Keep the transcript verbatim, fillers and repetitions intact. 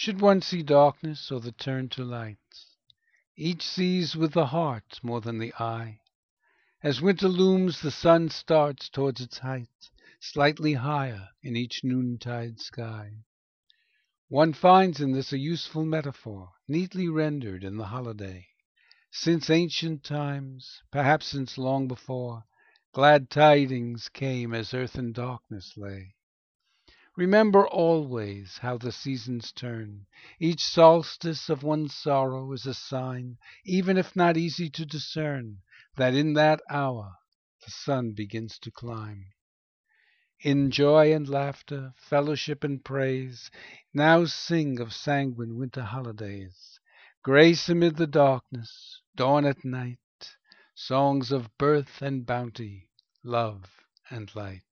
Should one see darkness or the turn to light, each sees with the heart more than the eye. As winter looms, the sun starts towards its height, slightly higher in each noontide sky. One finds in this a useful metaphor, neatly rendered in the holiday. Since ancient times, perhaps since long before, glad tidings came as earth in darkness lay. Remember always how the seasons turn. Each solstice of one's sorrow is a sign, even if not easy to discern, that in that hour the sun begins to climb. In joy and laughter, fellowship and praise, now sing of sanguine winter holidays, grace amid the darkness, dawn at night, songs of birth and bounty, love and light.